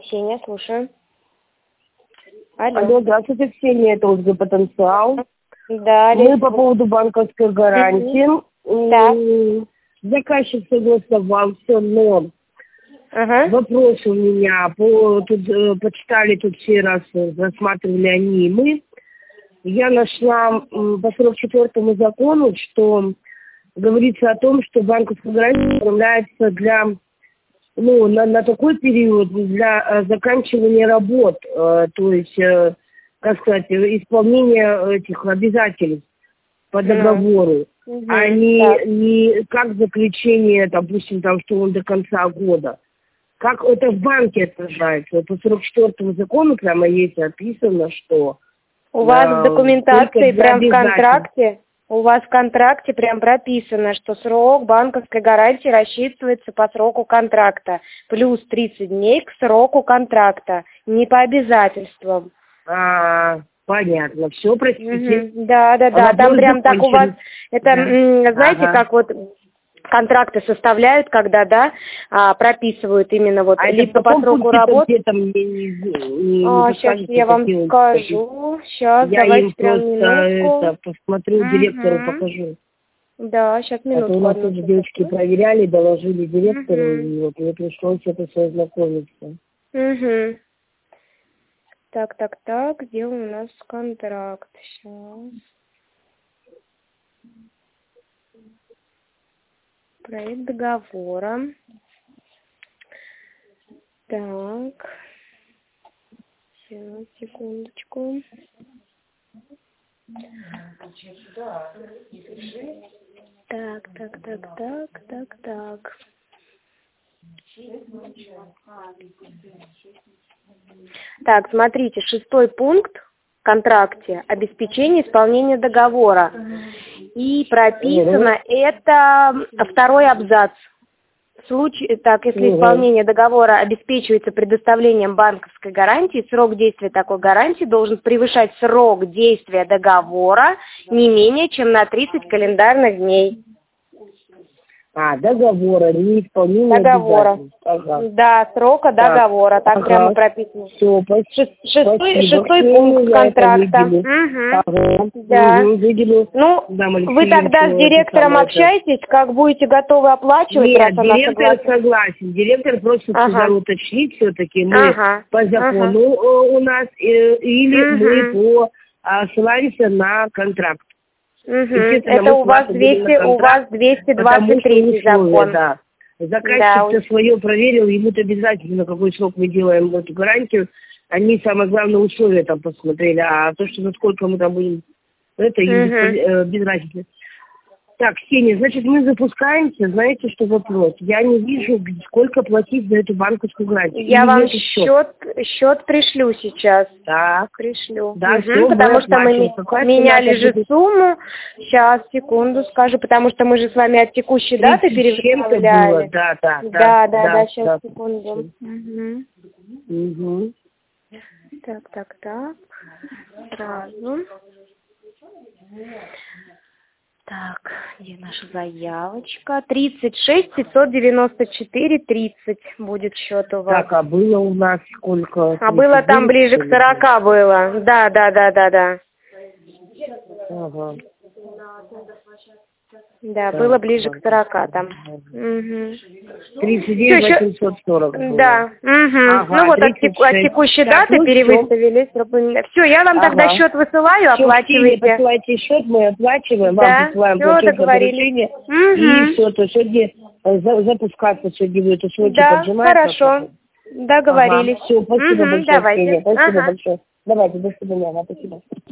Ксения, слушаю. Алло. Алло, здравствуйте, Ксения, это ОСГ «Потенциал». Да, Мы по поводу банковской гарантии. Да. Заказчик согласовал, все, но Ага. вопрос у меня. Почитали тут все раз, рассматривали они и мы. Я нашла по 44-му закону, что говорится о том, что банковская гарантия оформляется для, на такой период для заканчивания работ, то есть, как сказать, исполнения этих обязательств по договору, а не как заключение, допустим, что он до конца года. Как это в банке отражается? Вот по 44-му закону прямо есть описано, что у вас в документации прям в контракте, у вас в контракте прям прописано, что срок банковской гарантии рассчитывается по сроку контракта, плюс 30 дней к сроку контракта, не по обязательствам. Понятно, все, простите. Да, там прям так у вас, это, знаете, как вот контракты составляют, когда, прописывают именно вот либо по сроку работы. Сейчас я вам скажу. Сейчас, я давайте им прям минутку. посмотрю, директору покажу. Да, сейчас минутку. А то у нас тоже девочки проверяли, доложили директору, и вот мне пришлось это все ознакомиться. Так, где у нас контракт? Сейчас. Проект договора. Так. Сейчас, секундочку. Так. Так, смотрите, 6-й пункт в контракте — обеспечение исполнения договора. И прописано это 2-й абзац. В случае, если исполнение договора обеспечивается предоставлением банковской гарантии, срок действия такой гарантии должен превышать срок действия договора не менее чем на 30 календарных дней. Договора, не исполнение договора. Да, срока договора, так прямо прописано. Все, Шестой пункт контракта. Да. Вы тогда с директором общаетесь, как будете готовы оплачивать? Нет, директор согласен. Директор просит сюда уточнить все-таки, мы по закону у нас, или мы ссылаемся на контракт. Это у вас 223 закон. Да. Заказчик свое проверил, ему-то обязательно, на какой срок мы делаем эту гарантию. Они самое главное условия там посмотрели, а то, что насколько мы там будем, это им без разницы. Так, Ксения, значит, мы запускаемся, знаете, что вопрос? Я не вижу, сколько платить за эту банковскую гарантию. Я вам счет пришлю сейчас. Так. Пришлю. Да, потому что мы меняли же сумму. Сейчас, секунду скажу, потому что мы же с вами от текущей даты переставляли. Да, сейчас, секунду. Так. Сразу. Так, где наша заявочка? 36 594 30 будет счет у вас. Так, а было у нас сколько? А было там ближе к 40 было. Да. Ага. Да, было ближе к 40 там. 39 840 было. Да. Вот от текущей даты перевыставили. Все, я вам тогда счет высылаю, оплачиваете. Посылайте счет, мы оплачиваем, вам присылаем платежное поручение. И все, то сегодня запускаться сегодня будет, сроки поджимаются. Хорошо, договорились. Все, спасибо большое. Давайте. Спасибо большое. Давайте, до свидания, спасибо.